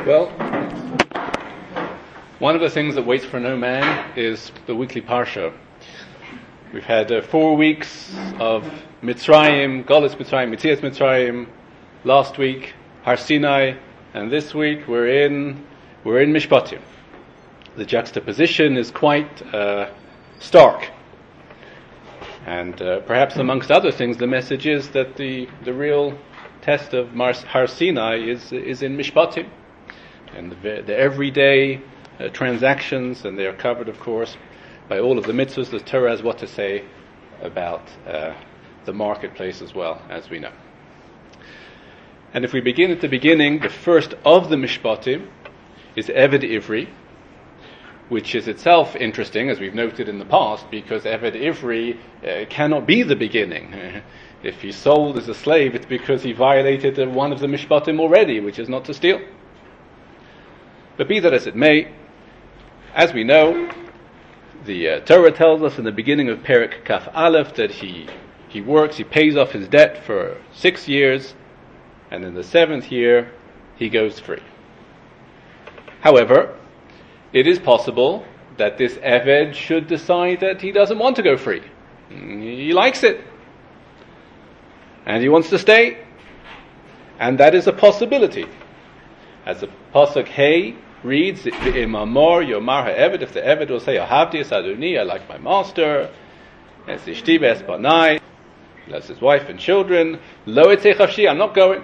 Well, one of the things that waits for no man is the weekly Parsha. We've had 4 weeks of Mitzrayim, Galus Mitzrayim, Mitzias Mitzrayim. Last week, Har Sinai, and this week we're in Mishpatim. The juxtaposition is quite stark. And perhaps amongst other things, the message is that the real test of Har Sinai is in Mishpatim. And the everyday transactions, and they are covered, of course, by all of the mitzvahs. The Torah has what to say about the marketplace as well, as we know. And if we begin at the beginning, the first of the Mishpatim is Eved Ivri, which is itself interesting, as we've noted in the past, because Eved Ivri cannot be the beginning. If he's sold as a slave, it's because he violated one of the Mishpatim already, which is not to steal. But be that as it may, as we know, the Torah tells us in the beginning of Perek Kaf Aleph that he works, he pays off his debt for 6 years, and in the 7th year, he goes free. However, it is possible that this Eved should decide that he doesn't want to go free. He likes it. And he wants to stay. And that is a possibility. As the Pasuk Hey reads, V'imamor yomar ha'eved, if the Eved will say, Ahavti es Adoni, I like my master, es ishti be'es banai, he loves his wife and children, lo etzei chafshi, I'm not going.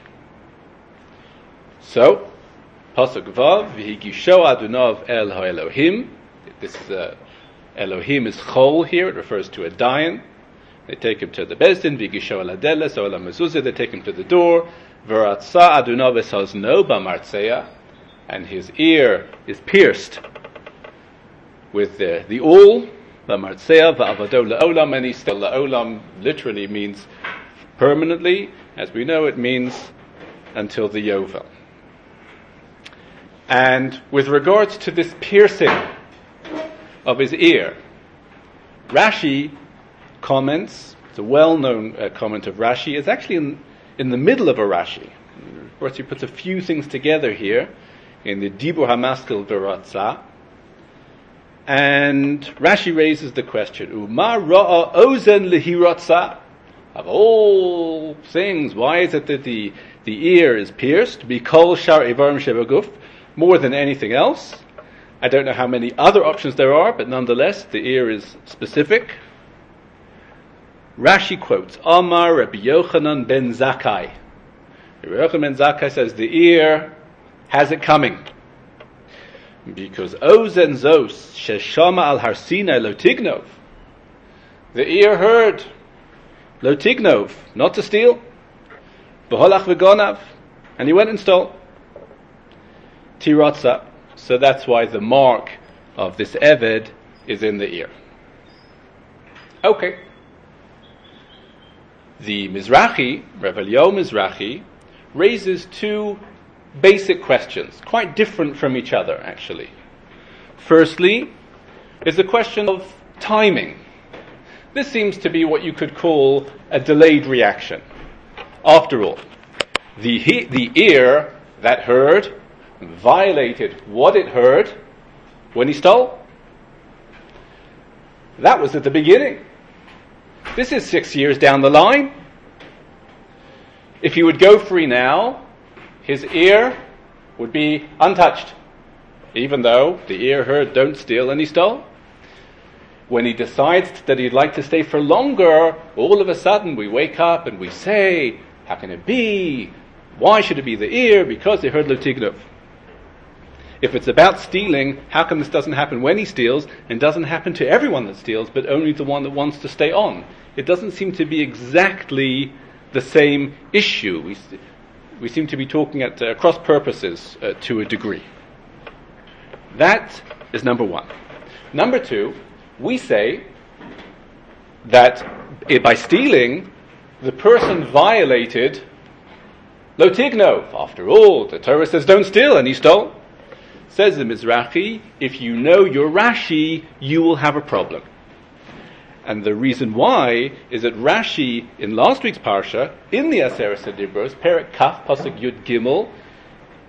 So, Pasuk Vav, V'higisho Adonov el ha'Elohim, this is Elohim is Chol here, it refers to a Dayan. They take him to the Bezdin, V'higisho el hadeles, o el mezuzah, they take him to the door, V'ratza Adonov es hazno b'martzeya, and his ear is pierced with the awl, the martzea, va'avado la'olam, and he still, la'olam literally means permanently. As we know, it means until the Yovel. And with regards to this piercing of his ear, Rashi comments, it's a well-known comment of Rashi, it's actually in the middle of a Rashi. Of course, he puts a few things together here, in the Dibur HaMaskil V'Ratza, and Rashi raises the question: Uma ra'a ozen lehiratza? Of all things, why is it that the ear is pierced? Bikol shar ivarim shebaguf, more than anything else. I don't know how many other options there are, but nonetheless, the ear is specific. Rashi quotes Amar Rabbi Yochanan ben Zakkai. Rabbi Yochanan ben Zakkai says the ear has it coming. Because Ozen Zos Sheshama al Har Sinai Lo Tignov. The ear heard Lo Tignov, not to steal. B'holach v'gonav, and he went and stole. Tiratza. So that's why the mark of this Eved is in the ear. Okay. The Mizrahi, Rav Eliyahu Mizrahi, raises two basic questions, quite different from each other, actually. Firstly, is the question of timing. This seems to be what you could call a delayed reaction. After all, the ear that heard violated what it heard when he stole. That was at the beginning. This is 6 years down the line. If he would go free now, his ear would be untouched, even though the ear heard don't steal and he stole. When he decides that he'd like to stay for longer, all of a sudden we wake up and we say, how can it be? Why should it be the ear? Because they heard Lo Tignov. If it's about stealing, how come this doesn't happen when he steals and doesn't happen to everyone that steals, but only the one that wants to stay on? It doesn't seem to be exactly the same issue. We seem to be talking at cross purposes to a degree. That is number one. Number two, we say that by stealing, the person violated Lo Tignov. After all, the Torah says don't steal, and he stole. Says the Mizrahi, if you know your Rashi, you will have a problem. And the reason why is that Rashi, in last week's Parsha, in the Aseret Dibros, Perek Kaf, Pasuk Yud Gimel,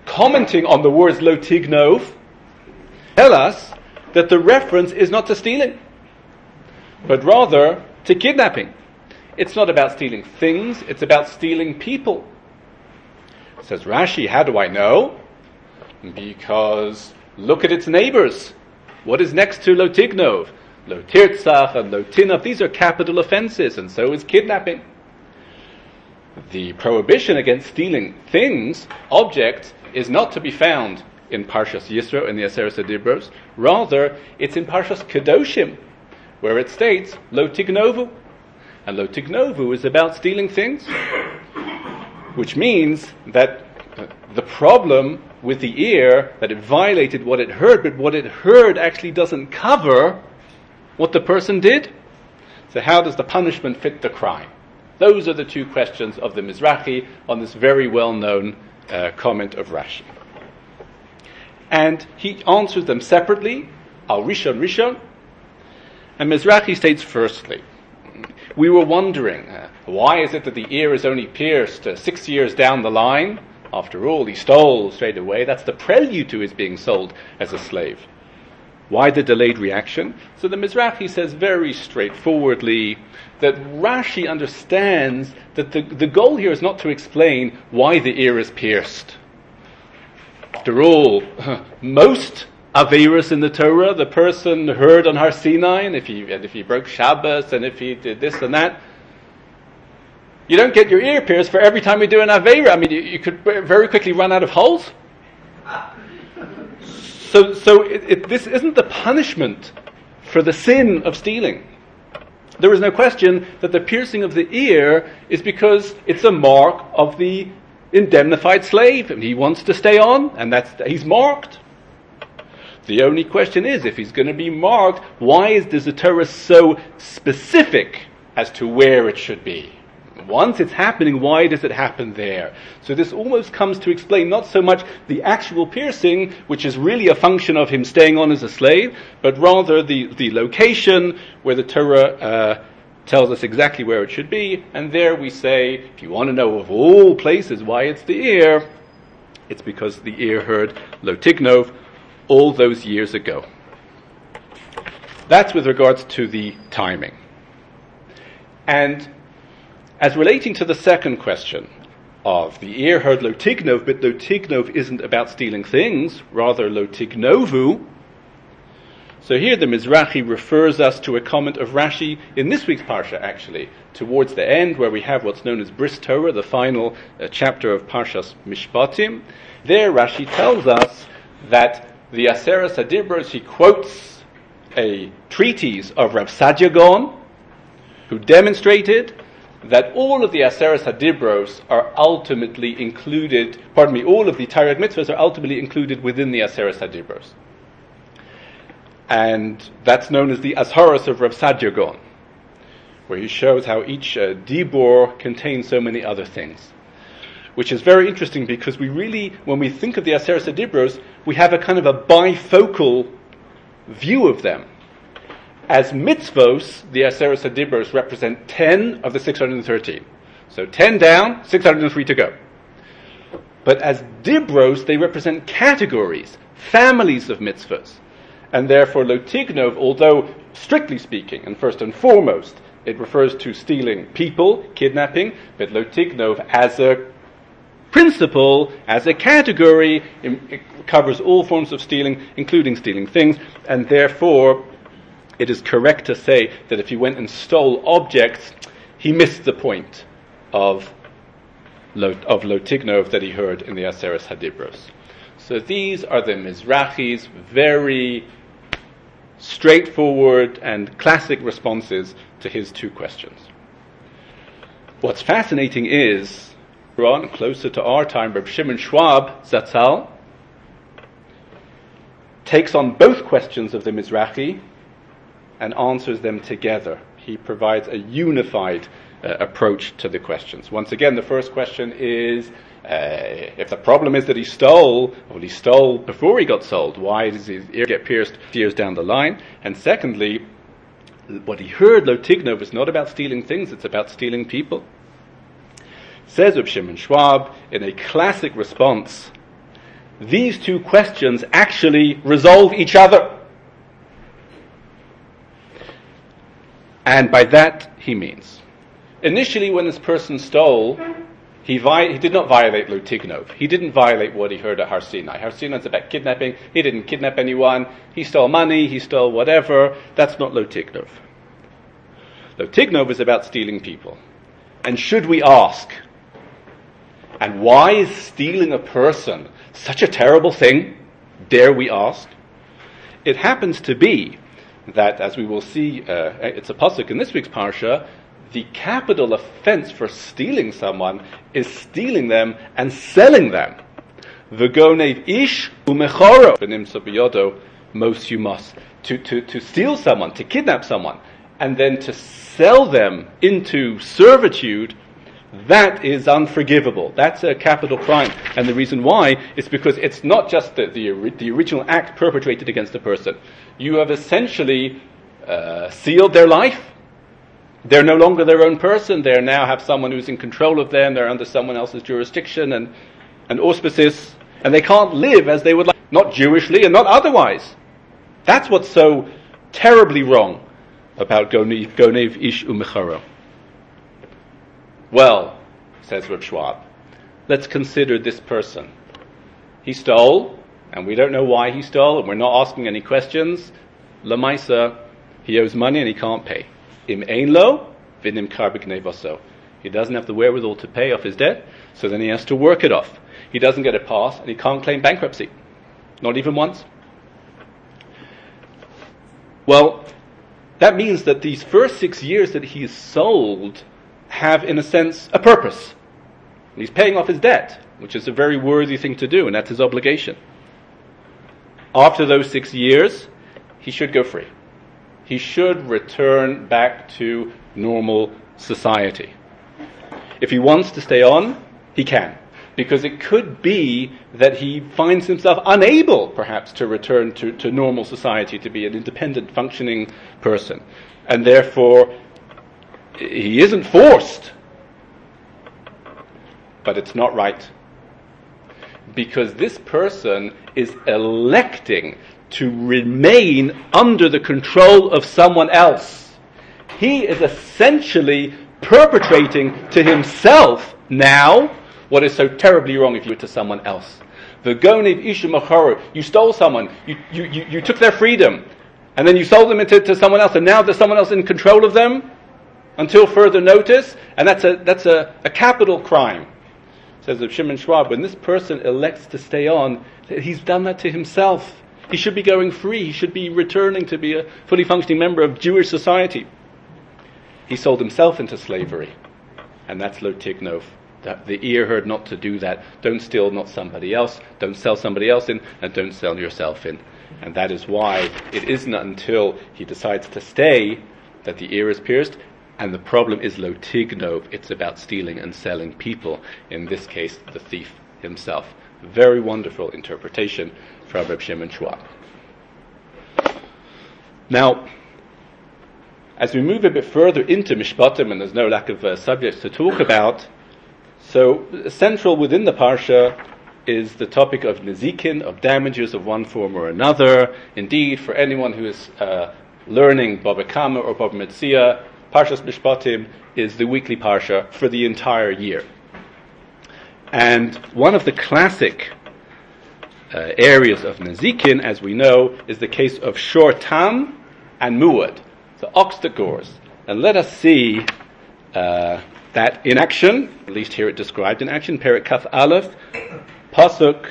commenting on the words lo tignov, tell us that the reference is not to stealing, but rather to kidnapping. It's not about stealing things, it's about stealing people. Says Rashi, how do I know? Because look at its neighbors. What is next to lo tignov? Lo tirtzach and lo tinav, these are capital offenses, and so is kidnapping. The prohibition against stealing things, objects, is not to be found in Parshas Yisro in the Aseret HaDibros. Rather, it's in Parshas Kedoshim, where it states, lo tignovu. And lo tignovu is about stealing things. Which means that the problem with the ear, that it violated what it heard, but what it heard actually doesn't cover what the person did. So how does the punishment fit the crime? Those are the two questions of the Mizrahi on this very well-known comment of Rashi. And he answers them separately, al Rishon Rishon. And Mizrahi states firstly, we were wondering, why is it that the ear is only pierced 6 years down the line? After all, he stole straight away. That's the prelude to his being sold as a slave. Why the delayed reaction? So the Mizrahi says very straightforwardly that Rashi understands that the goal here is not to explain why the ear is pierced. After all, most Aveirus in the Torah, the person heard on Har Sinai, and if he broke Shabbos, and if he did this and that, you don't get your ear pierced for every time you do an Aveira. I mean, you could very quickly run out of holes. So this isn't the punishment for the sin of stealing. There is no question that the piercing of the ear is because it's a mark of the indemnified slave, and he wants to stay on, and he's marked. The only question is, if he's going to be marked, why is the Torah so specific as to where it should be? Once it's happening, why does it happen there? So this almost comes to explain not so much the actual piercing, which is really a function of him staying on as a slave, but rather the location where the Torah tells us exactly where it should be. And there we say, if you want to know of all places why it's the ear, it's because the ear heard lo tignov all those years ago. That's with regards to the timing. And as relating to the second question of the ear heard lo tignov, but lo tignov isn't about stealing things, rather lo tignovu. So here the Mizrahi refers us to a comment of Rashi in this week's Parsha, actually, towards the end, where we have what's known as Bris Torah, the final chapter of Parshas Mishpatim. There Rashi tells us that the Aseret HaDibros, he quotes a treatise of Rav Sadia Gaon, who demonstrated that all of the Aseret HaDibros are ultimately included, all of the Taryag Mitzvahs are ultimately included within the Aseret HaDibros. And that's known as the Azharos of Rav Sadia Gaon, where he shows how each Dibor contains so many other things. Which is very interesting because we really, when we think of the Aseret HaDibros, we have a kind of a bifocal view of them. As mitzvos, the Aseret HaDibros represent 10 of the 613. So 10 down, 603 to go. But as dibros, they represent categories, families of mitzvahs. And therefore, lo tignov, although strictly speaking, and first and foremost, it refers to stealing people, kidnapping, but lo tignov as a principle, as a category, it covers all forms of stealing, including stealing things, and therefore it is correct to say that if he went and stole objects, he missed the point of lo tignov that he heard in the Aseret HaDibros. So these are the Mizrahi's very straightforward and classic responses to his two questions. What's fascinating is, closer to our time, Reb Shimon Schwab Zatzal takes on both questions of the Mizrahi and answers them together. He provides a unified approach to the questions. Once again, the first question is, if the problem is that he stole before he got sold, why does his ear get pierced years down the line? And secondly, what he heard, lo tignov, is not about stealing things, it's about stealing people. Says Reb Shimon Schwab in a classic response these two questions actually resolve each other. And by that he means, initially when this person stole, he did not violate Lo Tignov. He didn't violate what he heard at Har Sinai. Har Sinai is about kidnapping. He didn't kidnap anyone. He stole money. He stole whatever. That's not Lo Tignov. Lo Tignov is about stealing people. And should we ask, and why is stealing a person such a terrible thing? Dare we ask? It happens to be that, as we will see, it's a pasuk in this week's parsha, the capital offense for stealing someone is stealing them and selling them. V'gonev ish umechoro v'nimtza biyodo mos yumas. To steal someone, to kidnap someone, and then to sell them into servitude, that is unforgivable. That's a capital crime. And the reason why is because it's not just the original act perpetrated against the person. You have essentially sealed their life. They're no longer their own person. They now have someone who's in control of them. They're under someone else's jurisdiction and auspices. And they can't live as they would like, not Jewishly and not otherwise. That's what's so terribly wrong about Gonev Ish Umecharo. Well, says Reb Schwab, let's consider this person. He stole, and we don't know why he stole, and we're not asking any questions. Lamaisa, he owes money and he can't pay. Im ein lo, v'nim kar b'gnevaso. He doesn't have the wherewithal to pay off his debt, so then he has to work it off. He doesn't get a pass, and he can't claim bankruptcy. Not even once. Well, that means that these first 6 years that he is sold have, in a sense, a purpose. He's paying off his debt, which is a very worthy thing to do, and that's his obligation. After those 6 years, he should go free. He should return back to normal society. If he wants to stay on, he can. Because it could be that he finds himself unable, perhaps, to return to normal society, to be an independent, functioning person. And therefore, he isn't forced. But it's not right. Because this person is electing to remain under the control of someone else. He is essentially perpetrating to himself now what is so terribly wrong if you do it to someone else. The Gonev Isha Machor, you stole someone, you took their freedom, and then you sold them to someone else, and now there's someone else in control of them until further notice, and that's a capital crime. Says Reb Shimon Schwab, when this person elects to stay on, he's done that to himself. He should be going free. He should be returning to be a fully functioning member of Jewish society. He sold himself into slavery. And that's Lo Tignov. The ear heard not to do that. Don't steal not somebody else. Don't sell somebody else in. And don't sell yourself in. And that is why it isn't until he decides to stay that the ear is pierced. And the problem is Lo Tignov. It's about stealing and selling people. In this case, the thief himself. Very wonderful interpretation from Reb Shimon Schwab. Now, as we move a bit further into Mishpatim, and there's no lack of subjects to talk about, so central within the Parsha is the topic of Nezikin, of damages of one form or another. Indeed, for anyone who is learning Bava Kama or Bava Metzia, Parshas Mishpatim is the weekly Parsha for the entire year. And one of the classic areas of Nezikin, as we know, is the case of Shor Tam and Muad, the ox that gores. And let us see that in action, at least here it described in action, Perek Kaf Aleph, Pasuk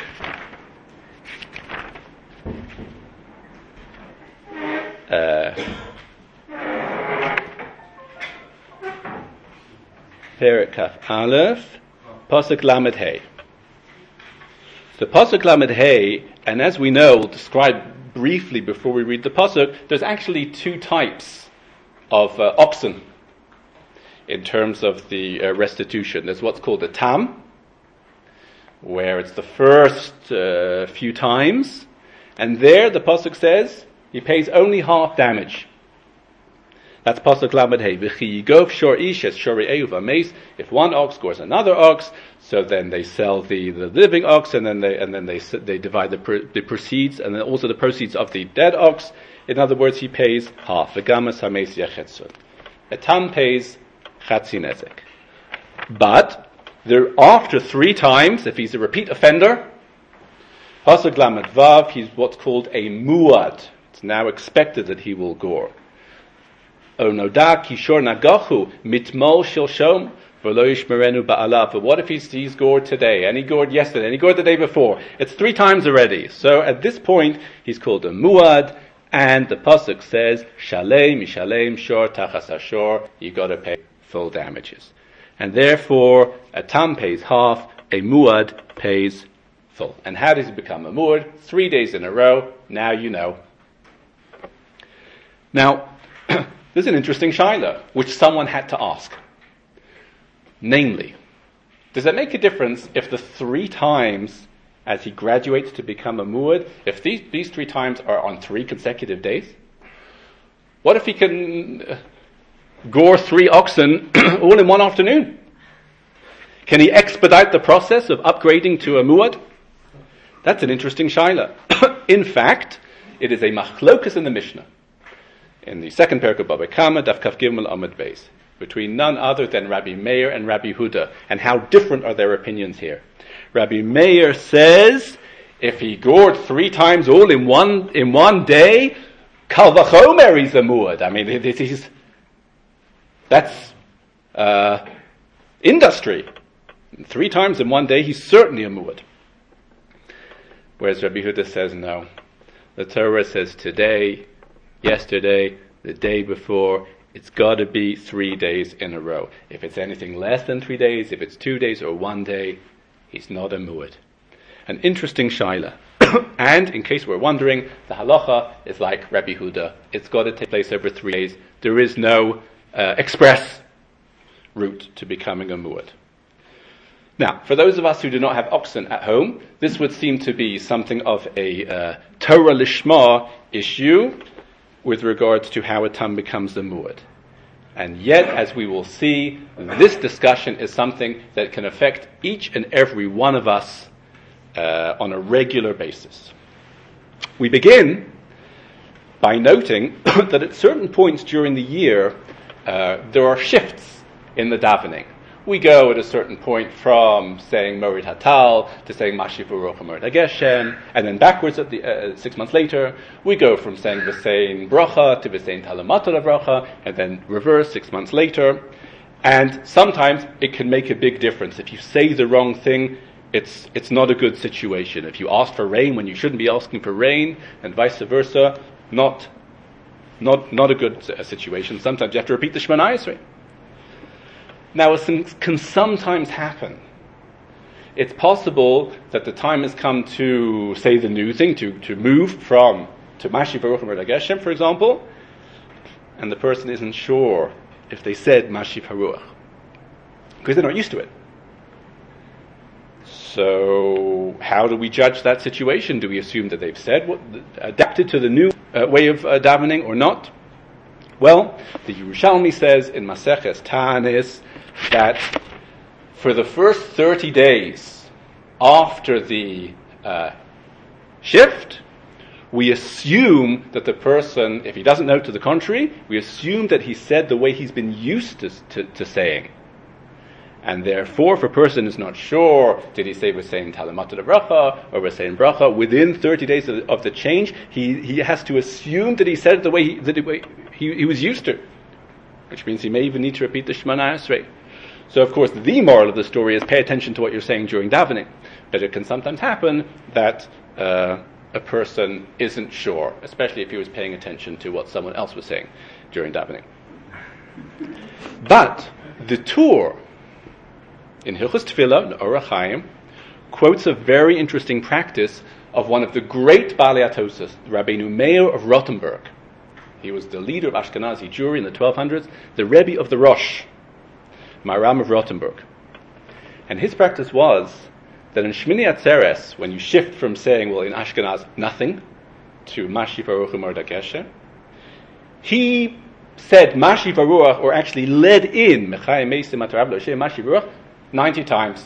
Perek Kaf Aleph, Pasuk Lamed Hey. The Pasuk Lamed Hey, and as we know, we'll describe briefly before we read the Pasuk, there's actually two types of oxen in terms of the restitution. There's what's called a tam, where it's the first few times, and there the Pasuk says he pays only half damage. That's Pasuk Lamed Hey. V'chi yigov shor ish es shorei ehu v'meis. If one ox gores another ox, So then they sell the living ox, and then they divide the proceeds, and then also the proceeds of the dead ox. In other words, he pays half. V'gamas hameis yachetzun. A tam pays chatzi nezek. But after 3 times, if he's a repeat offender, pasuk lamed vav, he's what's called a muad. It's now expected that he will gore. O noda kishor nagachu mitmol shilshom. But what if he's gored today, and he gored yesterday, and he gored the day before? It's 3 times already. So at this point, he's called a muad, and the pasuk says, Shalem, mishalem, shor, tachas hashor, you gotta pay full damages. And therefore, a tam pays half, a muad pays full. And how does he become a muad? 3 days in a row, now you know. Now, there's an interesting shaila, which someone had to ask. Namely, does it make a difference if the 3 times as he graduates to become a muad, if these 3 times are on 3 consecutive days? What if he can gore 3 oxen all in one afternoon? Can he expedite the process of upgrading to a muad? That's an interesting shaila. In fact, it is a machlokas in the Mishnah, in the second parak of Baba Kama, Daf Kaf Gimel Amud Beis, between none other than Rabbi Meir and Rabbi Huda. And how different are their opinions here? Rabbi Meir says, if he gored 3 times all in one day, kal vachomer he's a muad. I mean, that's industry. 3 times in one day, he's certainly a muad. Whereas Rabbi Huda says, no. The Torah says today, yesterday, the day before, it's got to be 3 days in a row. If it's anything less than 3 days, if it's 2 days or 1 day, he's not a muad. An interesting shaila. And in case we're wondering, the halacha is like Rabbi Huda. It's got to take place over 3 days. There is no express route to becoming a muad. Now, for those of us who do not have oxen at home, this would seem to be something of a Torah lishma issue with regards to how a tam becomes a muad. And yet, as we will see, this discussion is something that can affect each and every one of us on a regular basis. We begin by noting that at certain points during the year, there are shifts in the davening. We go at a certain point from saying Morid Hatal to saying Mashiv Uruch Morid Hageshem, and then backwards at the 6 months later, we go from saying V'sein Bracha to V'sein Talamatul Bracha, and then reverse 6 months later. And sometimes it can make a big difference. If you say the wrong thing, it's not a good situation. If you ask for rain when you shouldn't be asking for rain, and vice versa, not a good situation. Sometimes you have to repeat the Shemana Esrei. Now, as can sometimes happen, it's possible that the time has come to say the new thing, to move to Mashiv Baruch Morid Hageshem, for example, and the person isn't sure if they said Mashiv Haruach, because they're not used to it. So, how do we judge that situation? Do we assume that they've said adapted to the new way of davening or not? Well, the Yerushalmi says in Maseches Ta'anis that for the first 30 days after the shift, we assume that the person, if he doesn't know to the contrary, we assume that he said the way he's been used to saying. And therefore, if a person is not sure, did he say V'sein Talamatul Bracha or V'sein Bracha, within 30 days of the change, he has to assume that he said it the way he was used to, which means he may even need to repeat the Shemana Esrei. So, of course, the moral of the story is pay attention to what you're saying during davening. But it can sometimes happen that a person isn't sure, especially if he was paying attention to what someone else was saying during davening. But the Tur in Hilchos Tefillah, Orach Chaim, quotes a very interesting practice of one of the great Balei HaTosas, Rabbeinu Meir of Rothenburg. He was the leader of Ashkenazi Jewry in the 1200s, the Rebbe of the Rosh, Maharam of Rothenburg. And his practice was that in Shmini Atzeres, when you shift from saying, well, in Ashkenaz, nothing, to Mashiv Baruch Morid Hageshem, he said Mashiv Baruch, or actually led in Mechayim Meisim Atarav Lo Shem Mashiv Baruch 90 times.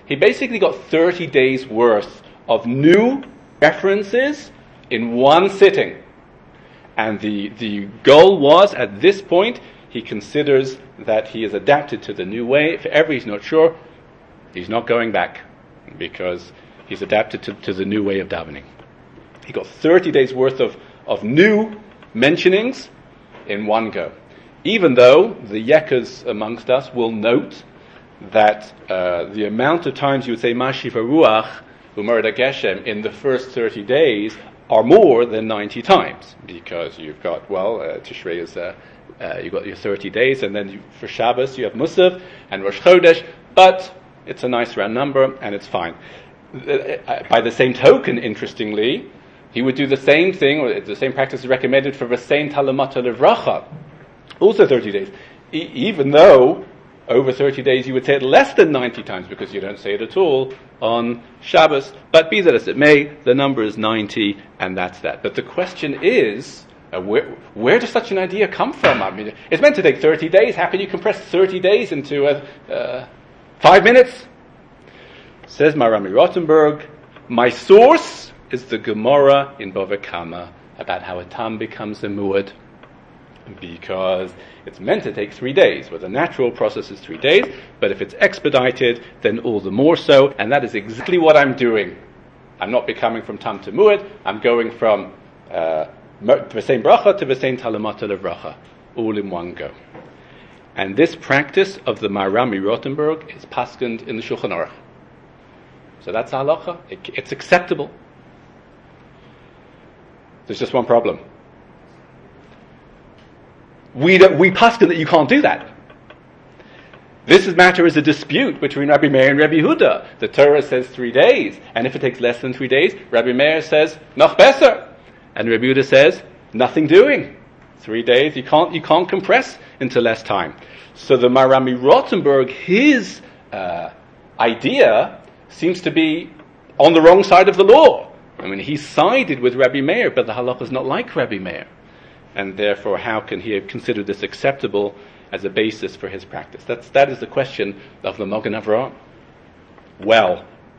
He basically got 30 days worth of new references in one sitting. And the goal was, at this point, he considers that he is adapted to the new way. If ever he's not sure, he's not going back, because he's adapted to the new way of davening. He got 30 days worth of new mentionings in one go. Even though the Yekkers amongst us will note that the amount of times you would say Mashiva Ruach Umarda Geshem in the first 30 days are more than 90 times, because you've got, Tishrei is, you've got your 30 days, and then for Shabbos you have Musaf and Rosh Chodesh, but it's a nice round number, and it's fine. By the same token, interestingly, he would do the same thing, or the same practice is recommended for V'sein Talamata Levracha, also 30 days, even though over 30 days you would say it less than 90 times, because you don't say it at all on Shabbos. But be that as it may, the number is 90, and that's that. But the question is, where does such an idea come from? I mean, it's meant to take 30 days. How can you compress 30 days into 5 minutes? Says Marami Rottenberg, my source is the Gemara in Bava Kama about how a tam becomes a muad, because it's meant to take 3 days, where the natural process is 3 days, but if it's expedited, then all the more so, and that is exactly what I'm doing. I'm not becoming from tam to muad, I'm going from v'sein bracha to v'sein talamata levracha, all in one go. And this practice of the Marami Rottenberg is paskend in the Shulchan Aruch. So that's halacha. It's acceptable. There's just one problem. We paskin that you can't do that. This matter is a dispute between Rabbi Meir and Rabbi Yehuda. The Torah says 3 days, and if it takes less than 3 days, Rabbi Meir says noch besser, and Rabbi Yehuda says nothing doing. 3 days, you can't compress into less time. So the Marami Rottenberg, his idea seems to be on the wrong side of the law. I mean, he sided with Rabbi Meir, but the halacha is not like Rabbi Meir. And therefore, how can he have considered this acceptable as a basis for his practice? That is the question of the Magen Avraham. Well,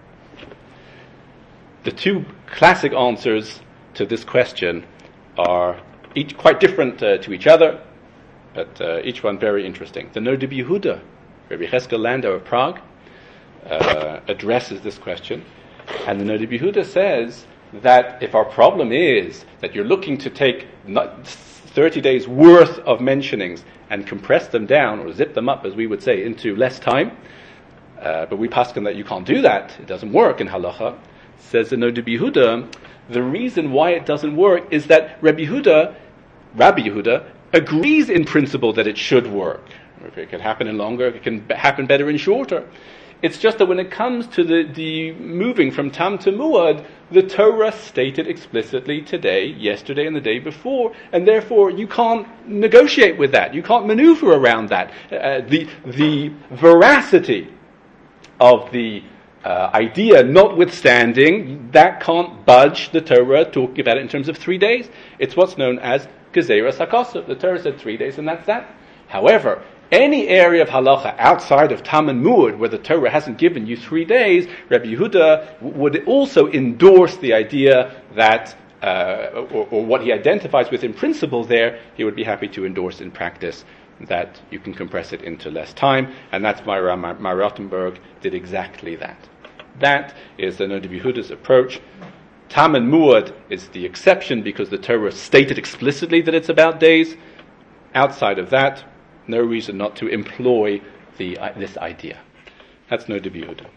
the two classic answers to this question are each quite different to each other, but each one very interesting. The Noda B'Yehuda, Rabbi Cheskel Landau of Prague, addresses this question, and the Noda B'Yehuda says that if our problem is that you're looking to take 30 days worth of mentionings and compress them down, or zip them up, as we would say, into less time, but we paskin that you can't do that, it doesn't work in halacha, says the Noda B'Yehuda, the reason why it doesn't work is that Rabbi Yehuda agrees in principle that it should work. If it can happen in longer, it can happen better in shorter. It's just that when it comes to the moving from tam to muad, the Torah stated explicitly today, yesterday, and the day before, and therefore you can't negotiate with that. You can't maneuver around that. The veracity of the idea notwithstanding, that can't budge the Torah talking about it in terms of 3 days. It's what's known as Gezeras HaKosov. The Torah said 3 days, and that's that. However, any area of halacha outside of tam and muad where the Torah hasn't given you 3 days, Rabbi Yehuda would also endorse the idea that, or what he identifies with in principle there, he would be happy to endorse in practice that you can compress it into less time, and that's why Rottenberg did exactly that. That is the Noda B'Yehuda's approach. Tam and muad is the exception because the Torah stated explicitly that it's about days. Outside of that, no reason not to employ this idea. That's Noda B'Yehuda.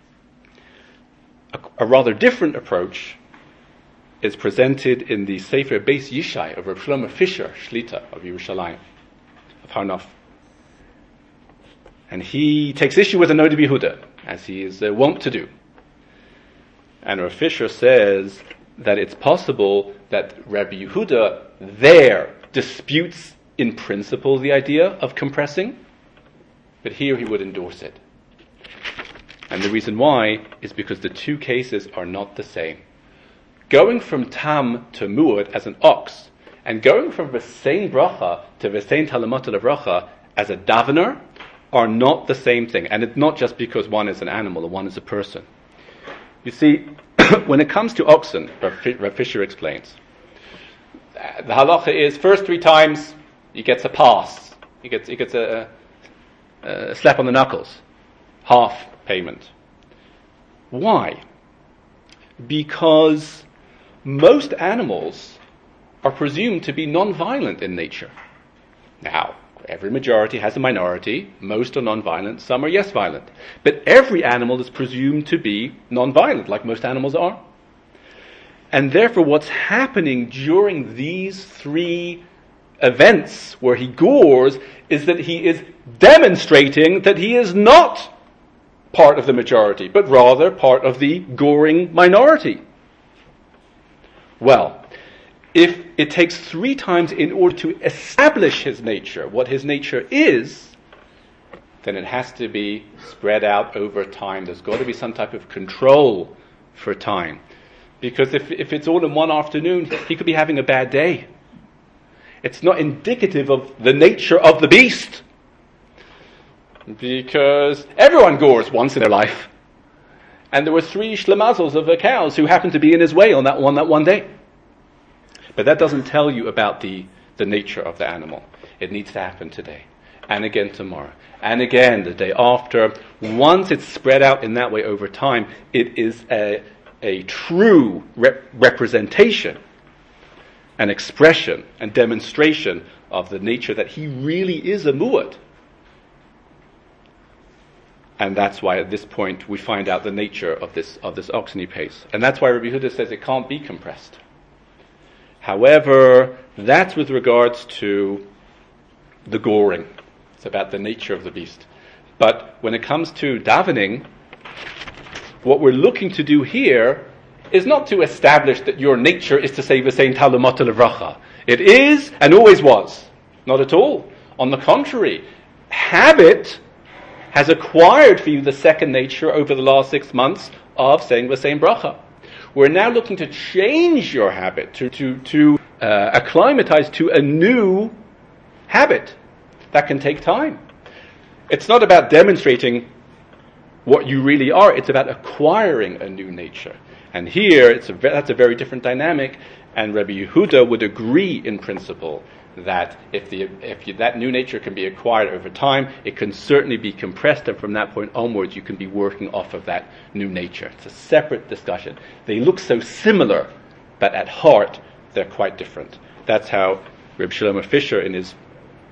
A rather different approach is presented in the Sefer Beis Yishai of Rav Shlomo Fisher, Shlita of Yerushalayim, of Har Nof. And he takes issue with the Noda B'Yehuda, as he is wont to do. And Rav Fisher says that it's possible that Rabbi Yehuda there disputes in principle the idea of compressing, but here he would endorse it. And the reason why is because the two cases are not the same. Going from tam to muad as an ox, and going from v'sein bracha to v'sein talamata levracha as a davener, are not the same thing. And it's not just because one is an animal or one is a person. You see, when it comes to oxen, Rav Fisher explains, the halacha is first 3 times he gets a pass. He gets a slap on the knuckles. Half payment. Why? Because most animals are presumed to be non-violent in nature. Now, every majority has a minority. Most are non-violent, some are yes violent. But every animal is presumed to be non-violent, like most animals are. And therefore what's happening during these 3 events where he gores is that he is demonstrating that he is not part of the majority, but rather part of the goring minority. Well, if it takes 3 times in order to establish his nature, what his nature is, then it has to be spread out over time. There's got to be some type of control for time. Because if it's all in one afternoon, he could be having a bad day. It's not indicative of the nature of the beast. Because everyone gores once in their life. And there were 3 shlemazels of the cows who happened to be in his way on that one day. But that doesn't tell you about the nature of the animal. It needs to happen today. And again tomorrow. And again the day after. Once it's spread out in that way over time, it is a true representation, an expression and demonstration of the nature that he really is a muad. And that's why at this point we find out the nature of this oxen he pays. And that's why Rabbi Yehuda says it can't be compressed. However, that's with regards to the goring. It's about the nature of the beast. But when it comes to davening, what we're looking to do here is not to establish that your nature is to say v'sein talumata levracha. It is and always was. Not at all. On the contrary, habit has acquired for you the second nature over the last 6 months of saying v'sein bracha. We're now looking to change your habit, to acclimatize to a new habit. That can take time. It's not about demonstrating what you really are. It's about acquiring a new nature. And here, that's a very different dynamic. And Rabbi Yehuda would agree in principle that if that new nature can be acquired over time, it can certainly be compressed, and from that point onwards, you can be working off of that new nature. It's a separate discussion. They look so similar, but at heart, they're quite different. That's how Reb Shlomo Fisher, in his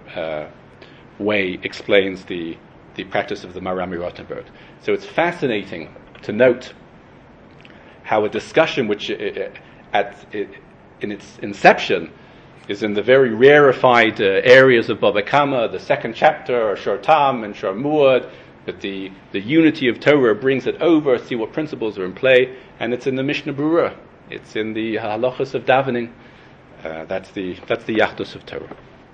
way, explains the practice of the Marami Rottenberg. So it's fascinating to note how a discussion which, in its inception, is in the very rarefied areas of Bava Kama, the 2nd chapter, or Shor Tam and Shor Muad, but the unity of Torah brings it over, see what principles are in play, and it's in the Mishnah Berurah. It's in the halachas of davening. That's the Yachdus of Torah.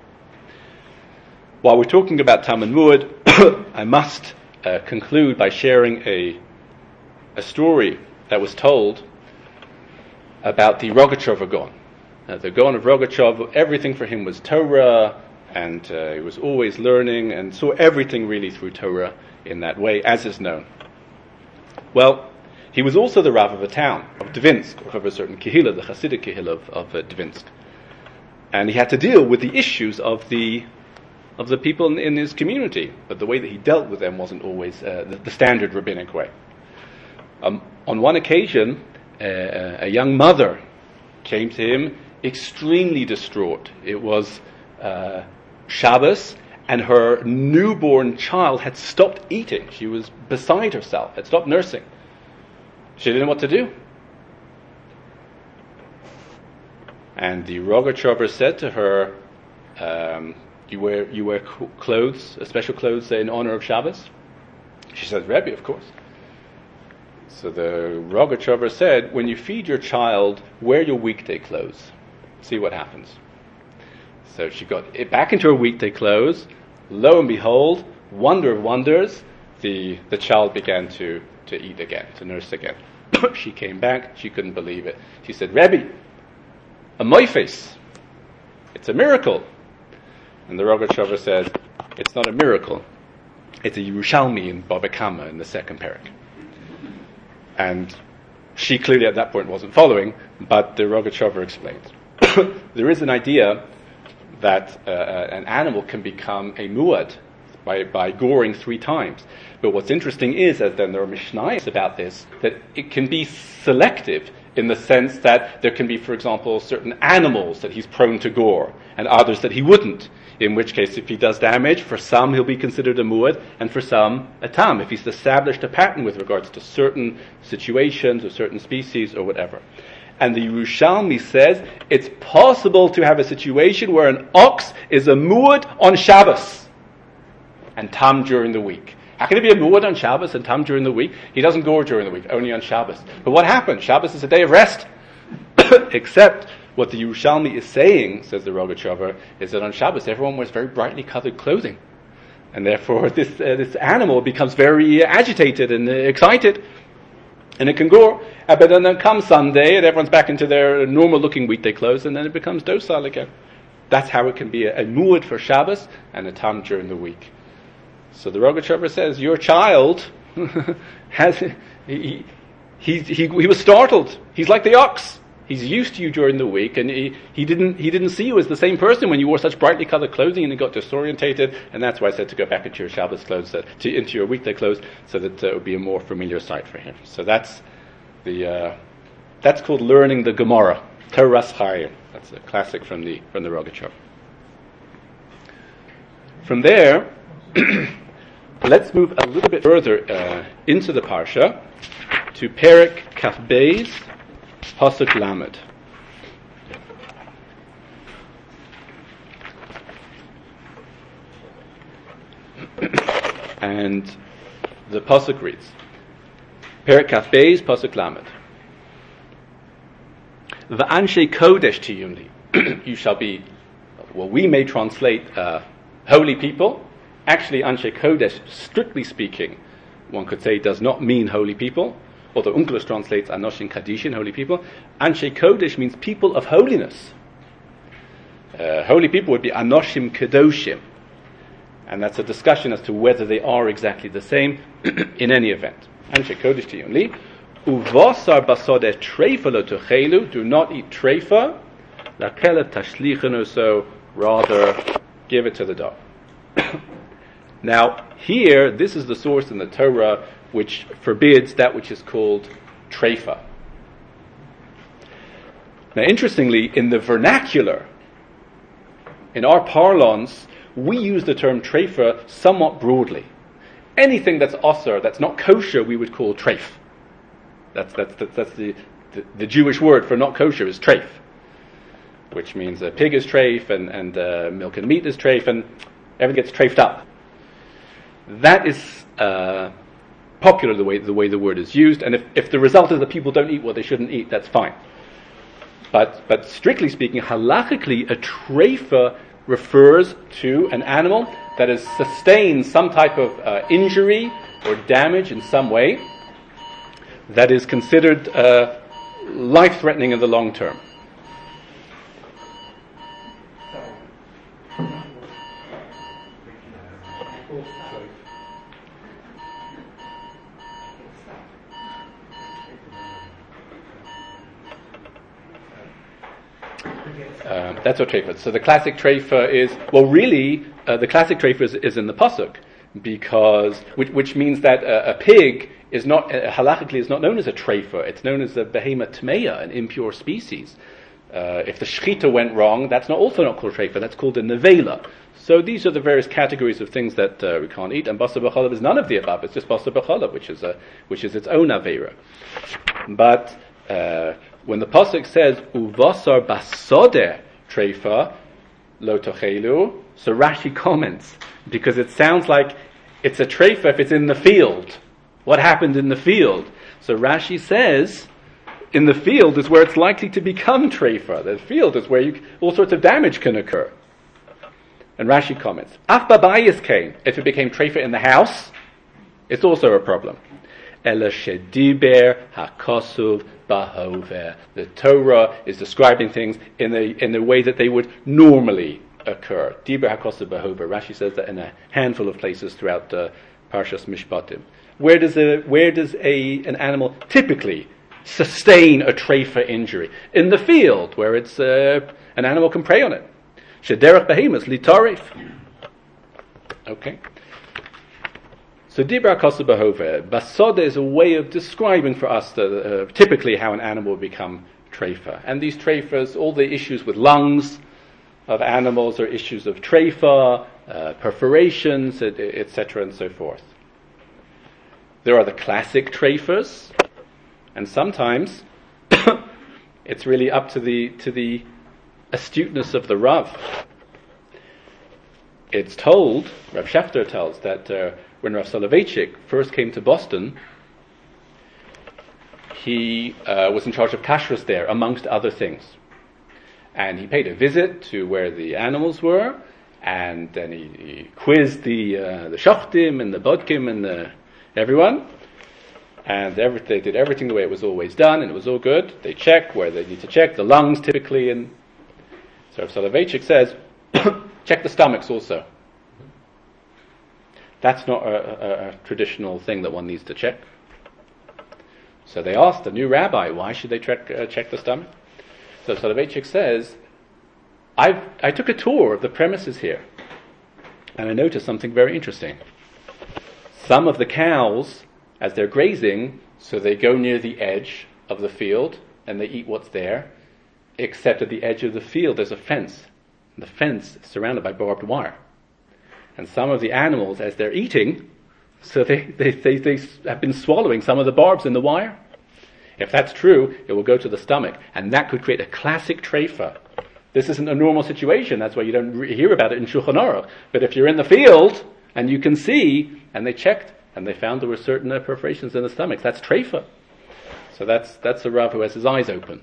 While we're talking about Tam and Muad, I must conclude by sharing a story that was told about the Rogachover Gaon. The Gaon of Rogachover, everything for him was Torah, and he was always learning and saw everything really through Torah in that way, as is known. Well, he was also the Rav of a town, of Dvinsk, of a certain Kehillah, the Hasidic Kehillah of Dvinsk. And he had to deal with the issues of the people in his community, but the way that he dealt with them wasn't always the standard rabbinic way. On one occasion, a young mother came to him extremely distraught. It was Shabbos, and her newborn child had stopped eating. She was beside herself, had stopped nursing. She didn't know what to do. And the Rogachover said to her, you wear clothes, special clothes in honor of Shabbos? She said, Rebbe, of course. So the Rogachover said, when you feed your child, wear your weekday clothes. See what happens. So she got it back into her weekday clothes. Lo and behold, wonder of wonders, the child began to eat again, to nurse again. She came back, she couldn't believe it. She said, Rebbe, a moifes, it's a miracle. And the Rogachover says, it's not a miracle, It's a Yerushalmi in Bava Kama in the second parak. And she clearly at that point wasn't following, but the Rogatchover explains. There is an idea that an animal can become a muad by goring 3 times. But what's interesting is, as then there are Mishnayos about this, that it can be selective in the sense that there can be, for example, certain animals that he's prone to gore and others that he wouldn't. In which case, if he does damage, for some he'll be considered a muad, and for some a tam, if he's established a pattern with regards to certain situations or certain species or whatever. And the Yerushalmi says it's possible to have a situation where an ox is a muad on Shabbos and tam during the week. How can it be a muad on Shabbos and tam during the week? He doesn't gore during the week, only on Shabbos. But what happens? Shabbos is a day of rest. Except what the Yerushalmi is saying, says the Rogatchover, is that on Shabbos everyone wears very brightly colored clothing. And therefore this animal becomes very agitated and excited. And it can gore. But then comes Sunday and everyone's back into their normal looking weekday clothes, and then it becomes docile again. That's how it can be a muad for Shabbos and a tam during the week. So the Rogatchover says, your child he was startled. He's like the ox. He's used to you during the week, and he didn't see you as the same person when you wore such brightly colored clothing, and he got disorientated. And that's why I said to go back into your Shabbos clothes, into your weekday clothes, so that it would be a more familiar sight for him. So that's called learning the Gemara, Toras Chaim. That's a classic from the Rogatchover. From there, let's move a little bit further into the parsha to Perek Kaf Beis, Pasuk Lamed. And the pasuk reads, Perek Kaf Beis, Pasuk Lamed. V'anshe kodesh tiyumli. You shall be, well, we may translate holy people. Actually, Anshe Kodesh, strictly speaking, one could say does not mean holy people, although Unkelos translates Anoshim Kadishin, holy people. Anshe Kodesh means people of holiness. Holy people would be Anoshim Kedoshim. And that's a discussion as to whether they are exactly the same in any event. Anshe Kodesh Tiyumli. Uvosar basodeh treifa lo tuchelu. Do not eat treifa. Lakelev tashlichenu, so rather give it to the dog. Now, here, this is the source in the Torah which forbids that which is called treifa. Now, interestingly, in the vernacular, in our parlance, we use the term treifa somewhat broadly. Anything that's osir, that's not kosher, we would call treif. That's the Jewish word for not kosher is treif, which means a pig is treif and milk and meat is treif, and everything gets treifed up. That is popular the way the word is used, and if the result is that people don't eat what they shouldn't eat, that's fine. But strictly speaking, halachically, a treifa refers to an animal that has sustained some type of injury or damage in some way that is considered life-threatening in the long term. That's what treifa is. So the classic treifa is, well, really, the classic treifa is in the pasuk, because which means that a pig is not halachically is not known as a treifa. It's known as a behema tmeya, an impure species. If the shechita went wrong, that's also not called treifa. That's called a nevela. So these are the various categories of things that we can't eat, and basar b'chalav is none of the above. It's just basar b'chalav, which is its own avera. But when the pasuk says uvasar basodeh treifa lo tochelu, so Rashi comments, because it sounds like it's a treifa if it's in the field. What happened in the field? So Rashi says, in the field is where it's likely to become treifa. The field is where all sorts of damage can occur. And Rashi comments, Af babayis came. If it became treifa in the house, it's also a problem. Ela shediber hakosuv bahover. The Torah is describing things in the way that they would normally occur. Dibur hakosav b'hova. Rashi says that in a handful of places throughout Parshas Mishpatim. Where does an animal typically sustain a treifa injury? In the field, where it's an animal can prey on it. Shederach behemoth litarif. Okay. So Dibra Kosa Behove, Basoda is a way of describing for us typically how an animal will become treifa. And these treifas, all the issues with lungs of animals are issues of treifa, perforations, etc. and so forth. There are the classic treifas, and sometimes it's really up to the astuteness of the Rav. It's told, Rav Shafter tells, that when Rav Soloveitchik first came to Boston, he was in charge of kashrus there, amongst other things. And he paid a visit to where the animals were, and then he quizzed the shochtim and the bodkim and everyone. And they did everything the way it was always done, and it was all good. They check where they need to check, the lungs typically, and so Rav Soloveitchik says, check the stomachs also. That's not a traditional thing that one needs to check. So they asked the new rabbi, why should they check the stomach? So Soloveitchik says, I took a tour of the premises here, and I noticed something very interesting. Some of the cows, as they're grazing, so they go near the edge of the field, and they eat what's there, except at the edge of the field there's a fence. And the fence is surrounded by barbed wire. And some of the animals, as they're eating, so they have been swallowing some of the barbs in the wire. If that's true, it will go to the stomach, and that could create a classic treifa. This isn't a normal situation, that's why you don't hear about it in Shulchan Aruch. But if you're in the field, and you can see, and they checked, and they found there were certain perforations in the stomach, that's treifa. So that's a Rav who has his eyes open.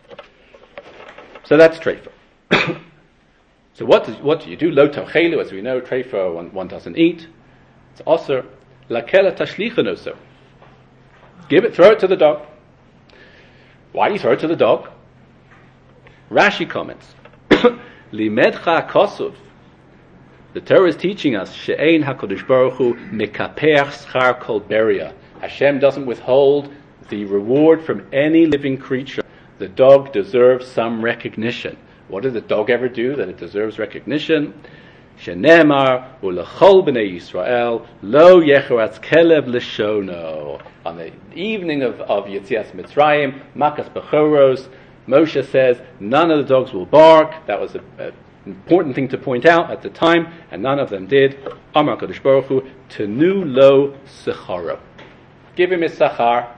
So that's treifa. So what do you do? Lo tochelu, as we know, treifa, one doesn't eat. It's also lakela tashlichan also. Throw it to the dog. Why do you throw it to the dog? Rashi comments, Limedcha kosov. The Torah is teaching us she'ein HaKadosh Baruch Hu mekapeach schar kol beria. Hashem doesn't withhold the reward from any living creature. The dog deserves some recognition. What did the dog ever do that it deserves recognition? Shenemar ulechol b'nei Yisrael lo yecharatz kelev l'shono. On the evening of Yetzias Mitzrayim, Makas Bechoros, Moshe says none of the dogs will bark. That was an important thing to point out at the time, and none of them did. Amar Kadosh Baruch Hu tenu lo secharo. Give him his sachar.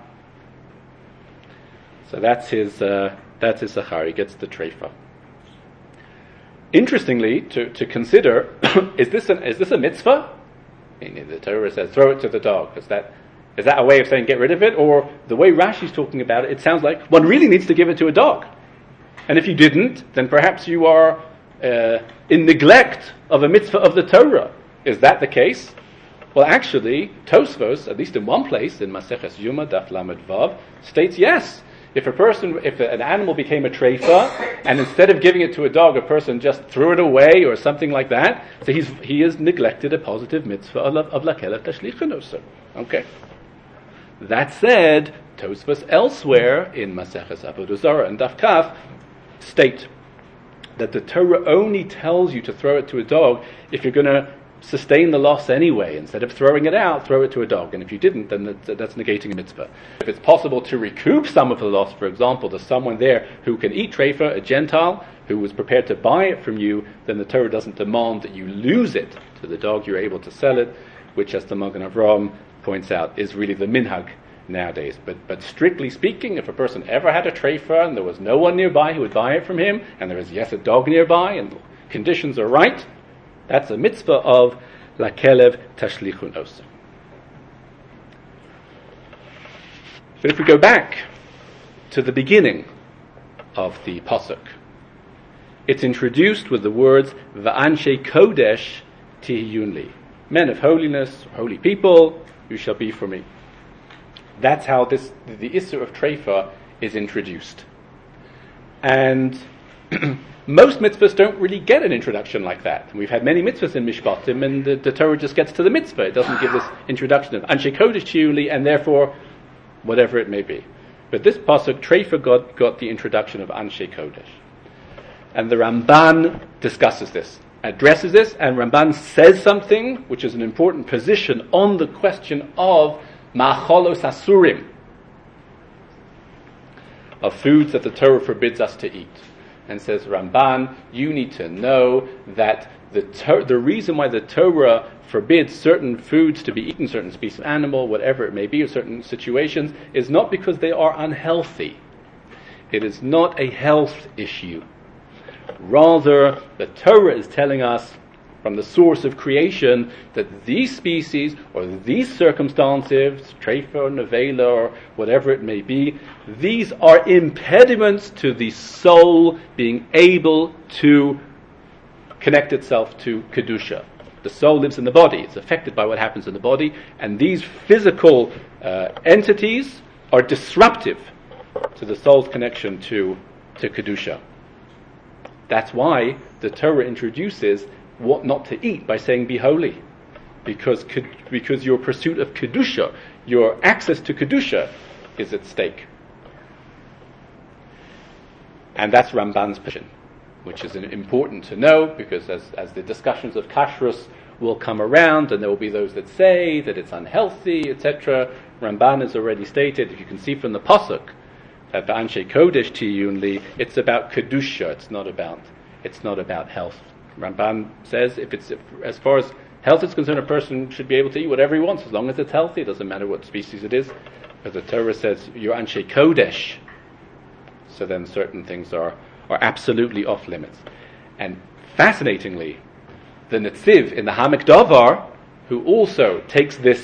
So that's his sachar. He gets the treifa. Interestingly, to consider, is this a mitzvah? I mean, the Torah says throw it to the dog. Is that a way of saying get rid of it? Or the way Rashi's talking about it, it sounds like one really needs to give it to a dog. And if you didn't, then perhaps you are in neglect of a mitzvah of the Torah. Is that the case? Well, actually, Tosfos, at least in one place, in Maseches Yuma, Daf Lamed Vav, states yes. If an animal became a treifa, and instead of giving it to a dog, a person just threw it away or something like that, so he has neglected a positive mitzvah of lakela tashlichan also. Okay. That said, Tosfos elsewhere in Maseches Avodah Zarah and Daf Kaf state that the Torah only tells you to throw it to a dog if you're going to sustain the loss anyway. Instead of throwing it out, throw it to a dog. And if you didn't, then that's negating a mitzvah. If it's possible to recoup some of the loss, for example, there's someone there who can eat treifa, a Gentile, who was prepared to buy it from you, then the Torah doesn't demand that you lose it to the dog. You're able to sell it, which, as the Magen Avraham points out, is really the minhag nowadays. But strictly speaking, if a person ever had a treifa and there was no one nearby who would buy it from him, and there is, yes, a dog nearby, and the conditions are right, that's a mitzvah of lakelev tashlichun osa. But if we go back to the beginning of the pasuk, it's introduced with the words va'anshe kodesh tihiyunli. Men of holiness, holy people, you shall be for me. That's how the issur of treifa is introduced. And Most mitzvahs don't really get an introduction like that. We've had many mitzvahs in Mishpatim, and the Torah just gets to the mitzvah. It doesn't give this introduction of Anshe Kodesh Chiyuli, and therefore, whatever it may be. But this pasuk, Treifa got the introduction of Anshe Kodesh. And the Ramban discusses this, addresses this, and Ramban says something which is an important position on the question of Ma'acholos Asurim, of foods that the Torah forbids us to eat. And says Ramban, you need to know that the reason why the Torah forbids certain foods to be eaten, certain species of animal, whatever it may be, or certain situations, is not because they are unhealthy. It is not a health issue. Rather, the Torah is telling us from the source of creation that these species or these circumstances, treifa or nevela or whatever it may be, these are impediments to the soul being able to connect itself to Kedusha. The soul lives in the body. It's affected by what happens in the body, and these physical entities are disruptive to the soul's connection to Kedusha. That's why the Torah introduces what not to eat by saying be holy, because your pursuit of Kedusha, your access to Kedusha, is at stake. And that's Ramban's position, which is important to know, because as the discussions of kashrus will come around, and there will be those that say that it's unhealthy, etc. Ramban has already stated, if you can see from the pasuk, that the Anshe Kodesh Tiyunli, it's about Kedusha, it's not about health. Ramban says, as far as health is concerned, a person should be able to eat whatever he wants, as long as it's healthy. It doesn't matter what species it is. But the Torah says, you're Anshe Kodesh. So then certain things are absolutely off limits. And fascinatingly, the Netziv in the Hamek Davar, who also takes this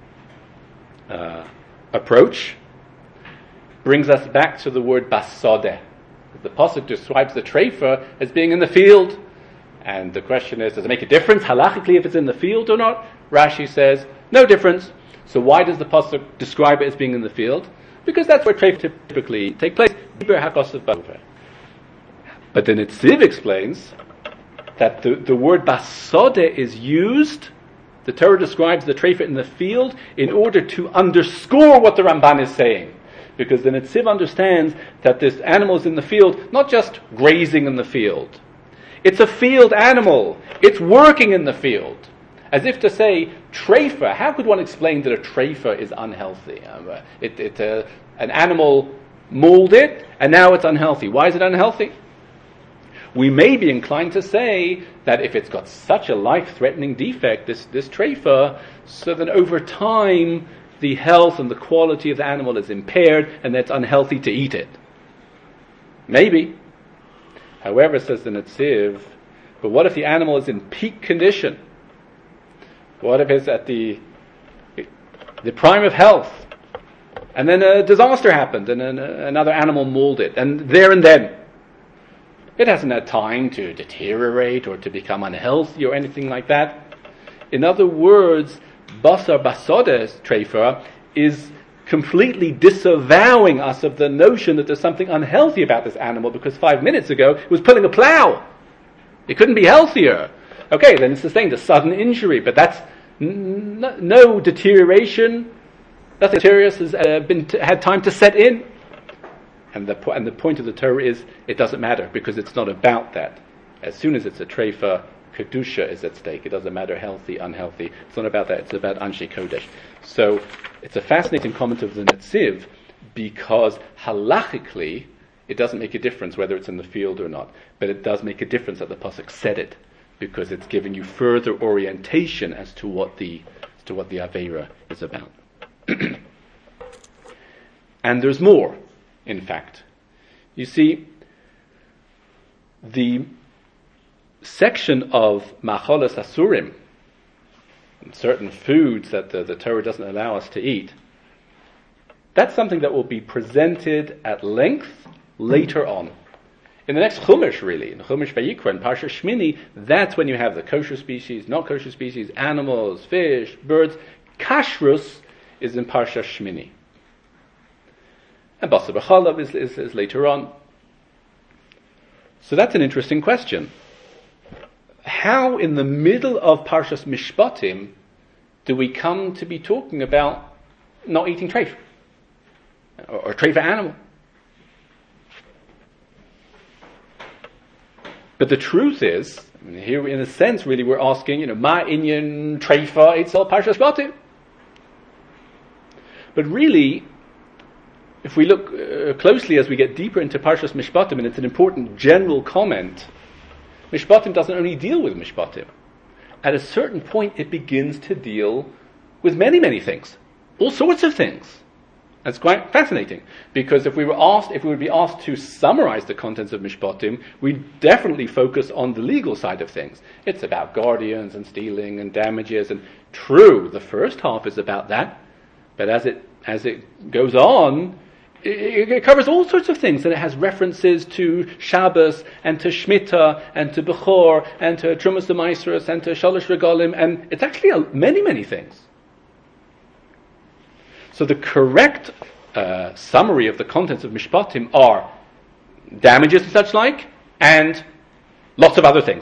approach, brings us back to the word basodeh. The pasuk describes the treifa as being in the field. And the question is, does it make a difference halachically if it's in the field or not? Rashi says, no difference. So why does the pasuk describe it as being in the field? Because that's where treifa typically take place. But then Netziv explains that the word basodeh is used, the Torah describes the treifa in the field, in order to underscore what the Ramban is saying. Because the Netziv understands that this animal is in the field, not just grazing in the field. It's a field animal. It's working in the field. As if to say, treifa, how could one explain that a treifa is unhealthy? An animal mauled it, and now it's unhealthy. Why is it unhealthy? We may be inclined to say that if it's got such a life-threatening defect, this treifa, so that over time the health and the quality of the animal is impaired, and that's unhealthy to eat it. Maybe. However, says the Netziv, but what if the animal is in peak condition? What if it's at the prime of health, and then a disaster happened, and then another animal mauled it, and there and then, it hasn't had time to deteriorate or to become unhealthy or anything like that. In other words, Basar Basodeh's treifa is completely disavowing us of the notion that there's something unhealthy about this animal, because 5 minutes ago it was pulling a plow. It couldn't be healthier. Okay, then it sustained a sudden injury, but that's no deterioration. Nothing serious has had time to set in. And the point of the Torah is, it doesn't matter, because it's not about that. As soon as it's a treifa, Kedusha is at stake. It doesn't matter healthy, unhealthy. It's not about that. It's about Anshe Kodesh. So it's a fascinating comment of the Netziv, because halachically it doesn't make a difference whether it's in the field or not. But it does make a difference that the pasuk said it, because it's giving you further orientation as to what the Aveira is about. And there's more, in fact. You see, the section of Ma'acholos Asurim, certain foods that the Torah doesn't allow us to eat, that's something that will be presented at length later on. In the next Chumash, really, in Chumash Vayikra, in Parsha Shmini, that's when you have the kosher species, not kosher species, animals, fish, birds. Kashrus is in Parsha Shmini. And Basar B'chalav is later on. So that's an interesting question. How in the middle of Parshas Mishpatim do we come to be talking about not eating treif? Or treif animal? But the truth is, here in a sense really we're asking, Ma inyan treifa itzel Parshas Mishpatim. But really, if we look closely as we get deeper into Parshas Mishpatim, and it's an important general comment, Mishpatim doesn't only deal with Mishpatim. At a certain point, it begins to deal with many, many things. All sorts of things. That's quite fascinating. Because if we would be asked to summarize the contents of Mishpatim, we'd definitely focus on the legal side of things. It's about guardians and stealing and damages, and true, the first half is about that. But as it goes on, it covers all sorts of things, and it has references to Shabbos and to Shemitah and to Bechor and to Trumas D'Maasros and to Shalosh Regalim, and it's actually many, many things. So the correct summary of the contents of Mishpatim are damages and such like, and lots of other things.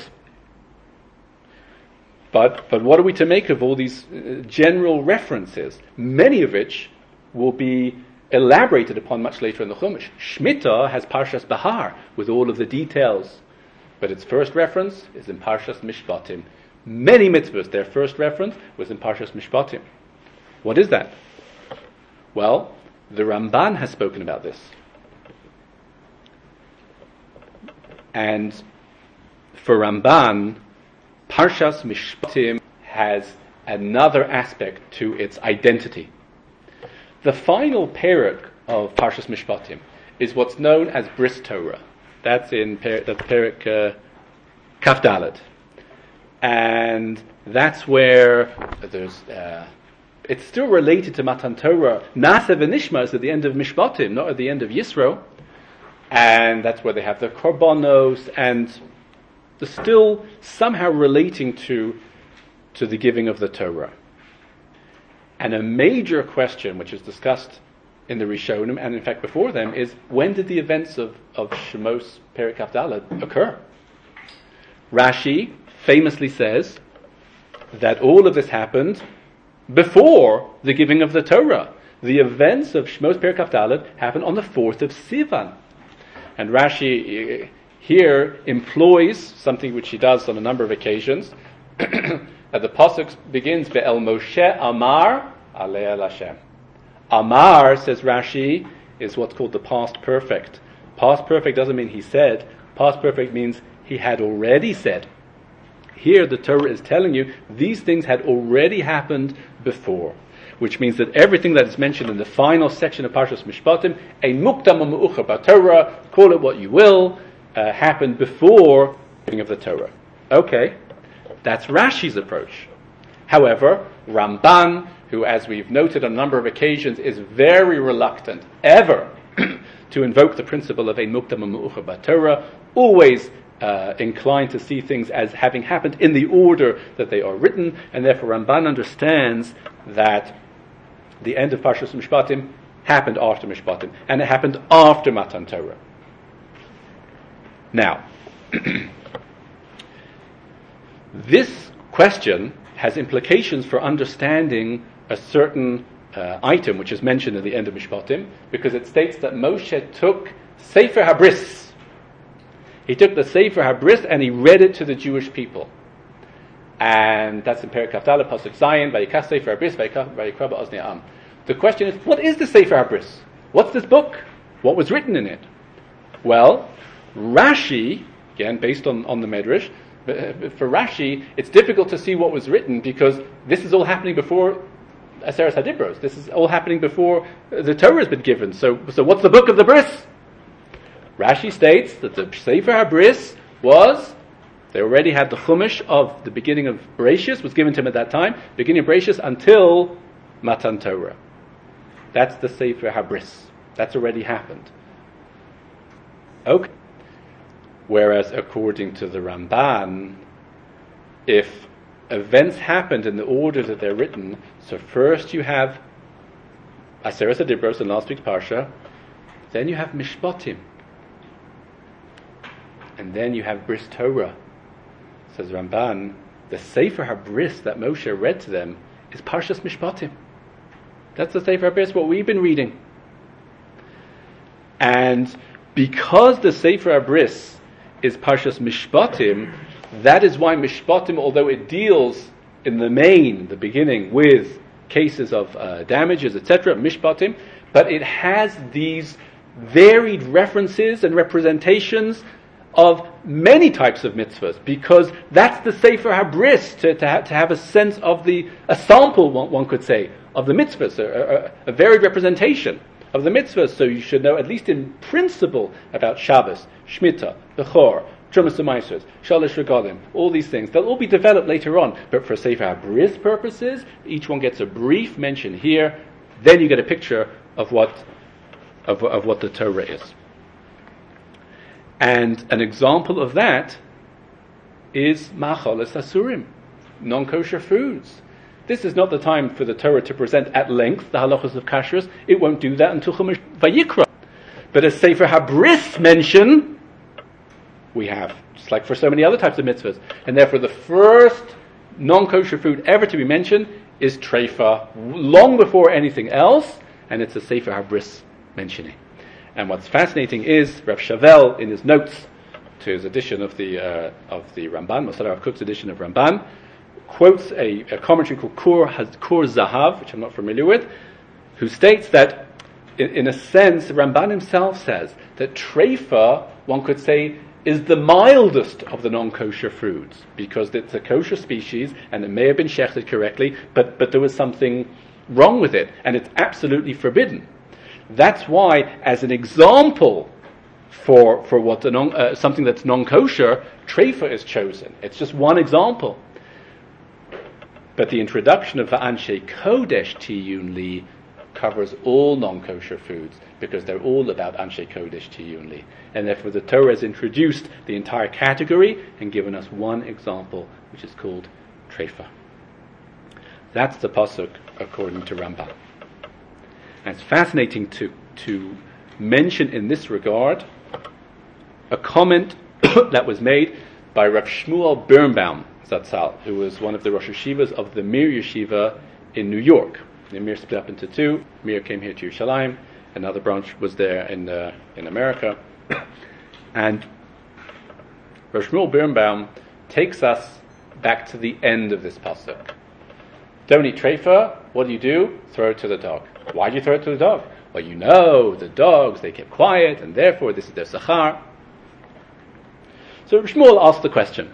But what are we to make of all these general references, many of which will be elaborated upon much later in the Chumash? Shemitah has Parshas Bahar with all of the details, but its first reference is in Parshas Mishpatim. Many mitzvahs, their first reference was in Parshas Mishpatim. What is that? Well, the Ramban has spoken about this. And for Ramban, Parshas Mishpatim has another aspect to its identity. The final perek of Parshas Mishpatim is what's known as Bris Torah. That's perek Kaf Dalet. And that's where there's... it's still related to Matan Torah. Nasa v'nishma is at the end of Mishpatim, not at the end of Yisro. And that's where they have the korbanos, and they're still somehow relating to the giving of the Torah. And a major question, which is discussed in the Rishonim, and in fact before them, is when did the events of Shemos Perek Kaf Dalet occur? Rashi famously says that all of this happened before the giving of the Torah. The events of Shemos Perek Kaf Dalet happened on the 4th of Sivan. And Rashi here employs something which he does on a number of occasions. The pasuk begins Ve'el Moshe Amar Alei El Hashem. Amar, says Rashi, is what's called the past perfect. Past perfect doesn't mean he said. Past perfect means he had already said. Here the Torah is telling you these things had already happened before, which means that everything that is mentioned in the final section of Parshas Mishpatim, ein mukdam u'meucher b'Torah, call it what you will, happened before the giving of the Torah. Okay, that's Rashi's approach. However, Ramban, who, as we've noted on a number of occasions, is very reluctant ever to invoke the principle of ein mukdam u'meucher b'Torah, always inclined to see things as having happened in the order that they are written, and therefore Ramban understands that the end of Parshas Mishpatim happened after Mishpatim, and it happened after Matan Torah. Now, this question has implications for understanding a certain item which is mentioned at the end of Mishpatim, because it states that Moshe took Sefer HaBris. He took the Sefer HaBris and he read it to the Jewish people. And that's in Perek Kaf Dalet, Pasuk Zayin, Vayikach Sefer HaBris, Vayikra ba'oznei ha'am. The question is, what is the Sefer HaBris? What's this book? What was written in it? Well, Rashi, again based on the Medrash, for Rashi, it's difficult to see what was written because this is all happening before Aseret HaDibros. This is all happening before the Torah has been given. So what's the book of the Bris? Rashi states that the Sefer HaBris they already had the Chumash of the beginning of Bereshis, was given to him at that time, beginning of Bereshis until Matan Torah. That's the Sefer HaBris. That's already happened. Okay. Whereas according to the Ramban, if events happened in the order that they're written, so first you have Aseret HaDibros in last week's Parsha, then you have Mishpatim. And then you have Bris Torah. Says Ramban, the Sefer HaBris that Moshe read to them is Parshas Mishpatim. That's the Sefer HaBris, what we've been reading. And because the Sefer HaBris is Parshas Mishpatim, that is why Mishpatim, although it deals in the main, the beginning, with cases of damages, etc., Mishpatim, but it has these varied references and representations of many types of mitzvahs, because that's the Sefer HaBris, to have a sense of a sample, one could say, of the mitzvahs, a varied representation of the mitzvahs. So you should know, at least in principle, about Shabbos, Shemitah, Bechor, Trumas U'Maasros, Shalosh Regalim, all these things. They'll all be developed later on, but for Sefer HaBris purposes, each one gets a brief mention here. Then you get a picture of what the Torah is. And an example of that is Ma'acholos Asurim, non-kosher foods. This is not the time for the Torah to present at length the halachos of kashrus. It won't do that until Chumash Vayikra. But as Sefer HaBris mention, we have, just like for so many other types of mitzvahs. And therefore the first non-kosher food ever to be mentioned is treifa, long before anything else, and it's a Sefer HaBris mentioning. And what's fascinating is Rav Shavel, in his notes to his edition of the Ramban, Moshe Rav Kook's edition of Ramban, quotes a commentary called Kur Zahav, which I'm not familiar with, who states that, in a sense, Ramban himself says that treifa, one could say, is the mildest of the non-kosher foods, because it's a kosher species and it may have been shechted correctly, but there was something wrong with it, and it's absolutely forbidden. That's why, as an example for what something that's non-kosher, treifa is chosen. It's just one example. But the introduction of Anshe Kodesh Tiyun Li covers all non-kosher foods, because they're all about Anshe Kodesh Tiyun Li. And therefore the Torah has introduced the entire category and given us one example, which is called treifa. That's the pasuk according to Ramban. And it's fascinating to mention in this regard a comment that was made by Rav Shmuel Birnbaum Zatzal, who was one of the Rosh Yeshivas of the Mir Yeshiva in New York. The Mir split up into two. Mir came here to Yerushalayim. Another branch was there in America. And Rav Shmuel Birnbaum takes us back to the end of this pasuk. Don't eat treifa. What do? Throw it to the dog. Why do you throw it to the dog? Well, you know, the dogs, they kept quiet, and therefore this is their sachar. So Shmuel asked the question,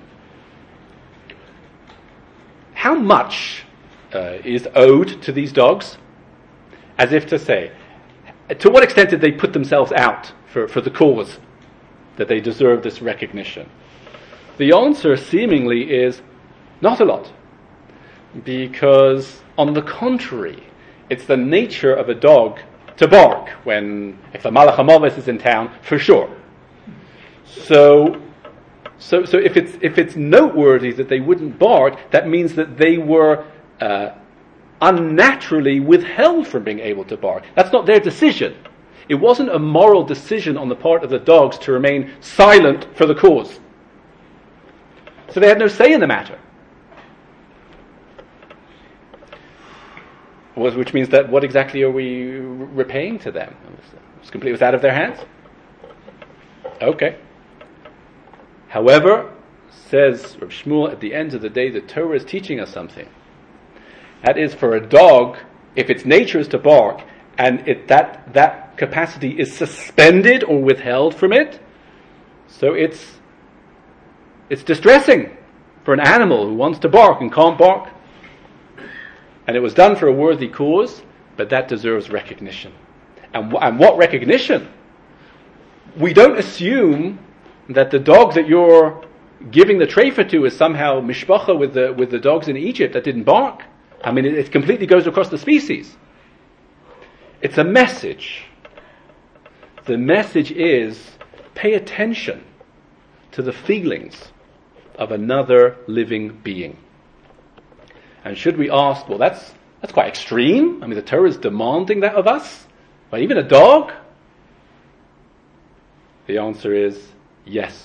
how much is owed to these dogs? As if to say, to what extent did they put themselves out for the cause that they deserve this recognition? The answer seemingly is not a lot. Because, on the contrary, it's the nature of a dog to bark if the Malach HaMavis is in town, for sure. So if it's noteworthy that they wouldn't bark, that means that they were unnaturally withheld from being able to bark. That's not their decision. It wasn't a moral decision on the part of the dogs to remain silent for the cause. So they had no say in the matter. Which means that what exactly are we repaying to them? It was out of their hands? Okay. However, says Rav Shmuel, at the end of the day, the Torah is teaching us something. That is, for a dog, if its nature is to bark, and that capacity is suspended or withheld from it, so it's distressing for an animal who wants to bark and can't bark. And it was done for a worthy cause, but that deserves recognition. And what recognition? We don't assume that the dog that you're giving the treifa to is somehow mishpacha with the dogs in Egypt that didn't bark. I mean, it completely goes across the species. It's a message. The message is, pay attention to the feelings of another living being. And should we ask, well, that's quite extreme. I mean, the Torah is demanding that of us. But even a dog? The answer is yes.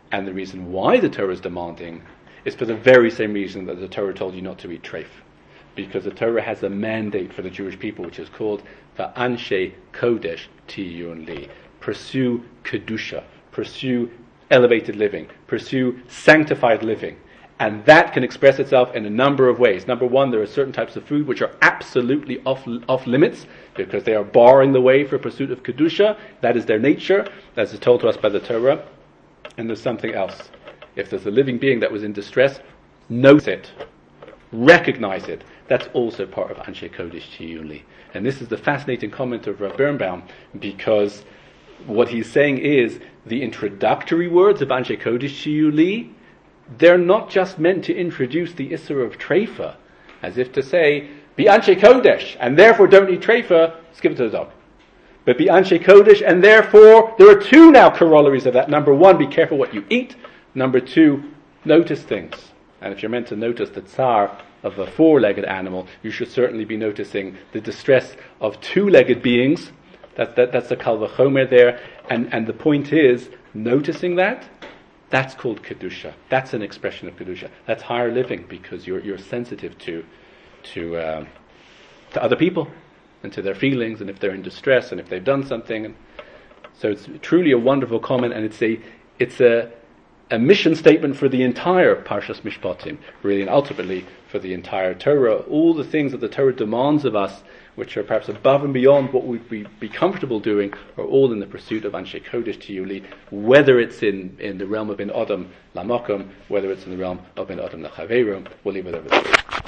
And the reason why the Torah is demanding is for the very same reason that the Torah told you not to eat treif. Because the Torah has a mandate for the Jewish people, which is called Va'anshe Kodesh Tiyun Li. Pursue Kedusha, pursue elevated living, pursue sanctified living. And that can express itself in a number of ways. Number one, there are certain types of food which are absolutely off limits because they are barring the way for pursuit of Kedusha. That is their nature, as is told to us by the Torah. And there's something else. If there's a living being that was in distress, note it, recognize it. That's also part of Anshe Kodesh Tiyun Li. And this is the fascinating comment of Rav Birnbaum, because what he's saying is the introductory words of Anshe Kodesh Tiyun Li, they're not just meant to introduce the Issur of Treifa, as if to say, be Anshe Kodesh, and therefore don't eat Treifa, just give it to the dog. But be Anshe Kodesh, and therefore there are two now corollaries of that. Number one, be careful what you eat. Number two, notice things. And if you're meant to notice the tsar of a four-legged animal, you should certainly be noticing the distress of two-legged beings. That's the Kal V'chomer there. And the point is, noticing that, that's called Kedusha. That's an expression of Kedusha. That's higher living because you're sensitive to other people and to their feelings, and if they're in distress and if they've done something. And so it's truly a wonderful comment, and it's a mission statement for the entire Parshas Mishpatim, really, and ultimately for the entire Torah. All the things that the Torah demands of us, which are perhaps above and beyond what we'd be comfortable doing, are all in the pursuit of Anshe Kodesh Tiyun Li, whether it's in the realm of Ben Adam Lamakom, whether it's in the realm of Ben Adam Lachaverum. We'll leave it over there.